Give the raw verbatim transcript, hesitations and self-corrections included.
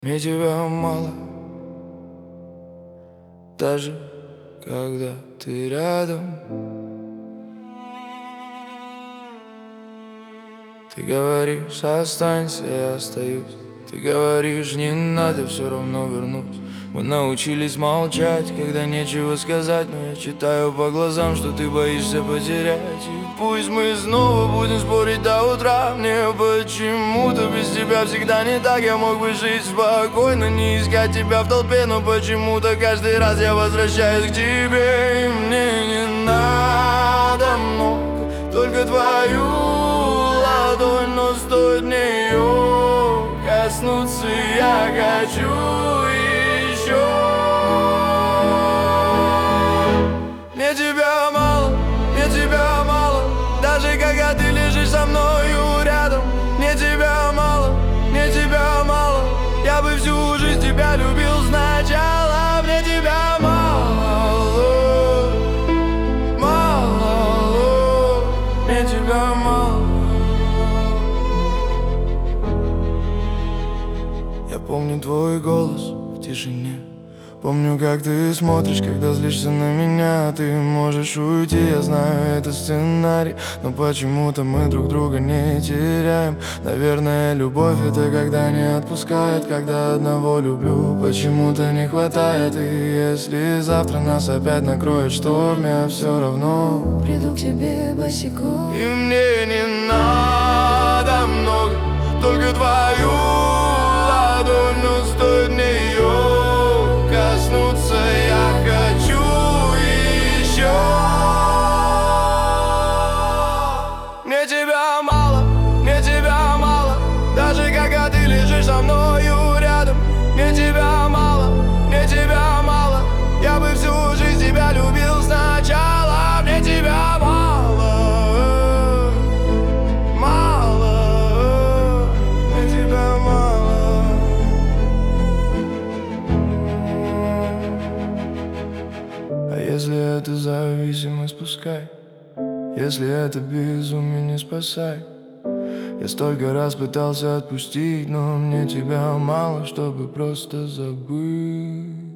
Мне тебя мало, даже когда ты рядом. Ты говоришь, останься, я остаюсь. Ты говоришь, не надо, все равно вернусь. Мы научились молчать, когда нечего сказать, но я читаю по глазам, что ты боишься потерять. И пусть мы снова будем спорить до утра, мне почему-то без тебя всегда не так. Я мог бы жить спокойно, не искать тебя в толпе, но почему-то каждый раз я возвращаюсь к тебе. И мне не надо много, только твою ладонь, но стоит мне ее коснуться, я хочу еще. Мне тебя мало, мне тебя мало, даже когда ты лежишь со мною рядом. Мне тебя мало, мне тебя мало, я бы всю жизнь тебя любил сначала. Мне тебя мало, мало, мне тебя мало. Я помню твой голос в тишине, помню, как ты смотришь, когда злишься на меня. Ты можешь уйти, я знаю, это сценарий, но почему-то мы друг друга не теряем. Наверное, любовь — это когда не отпускает, когда одного люблю почему-то не хватает. И если завтра нас опять накроет шторм, я все равно приду к тебе босиком. И мне не надо много, только твою ладонь, но стоит мне ее коснуться, я хочу еще. Мне тебя мало, мне тебя мало, даже когда ты лежишь со мною рядом. Мне тебя мало, мне тебя мало, я бы всю жизнь тебя любил сначала. Мне тебя мало, мало, мне тебя мало. А если это зависимость, пускай. Если это безумие, не спасай. Я столько раз пытался отпустить, но мне тебя мало, чтобы просто забыть.